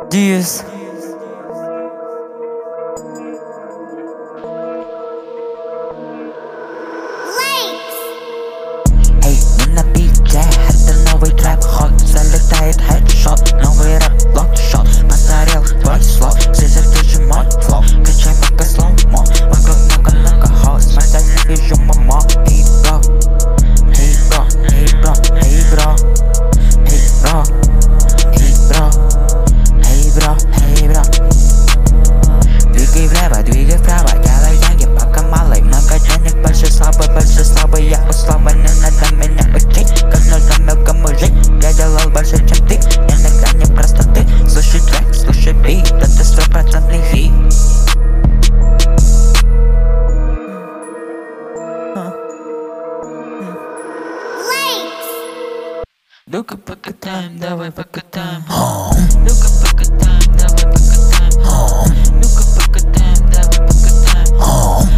Dias. Эй, мы на бите, это новый трэп-ход. Залетает хедшот, новый рэп, блокшот. Подарил твой слов, здесь ты же мой флоу. Качай пока слоумо, вокруг много-много хоз. Смотря не вижу мамо. Эй, бро, эй, бро, эй, бро, эй, бро, эй, бро, эй, бро, эй, бро, эй, бро. Двигай влево, двигай вправо, делай деньги, пока малый. Много денег, больше слабый, я условно, не надо меня учить. Как нужно мелко мужик, я делал больше, чем ты. Иногда не просто ты, слушай трек, слушай бит, это 100% хит. Ну-ка покатаем, давай покатаем. Ну-ка покатаем, давай покатаем. Ну-ка покатаем, давай покатаем.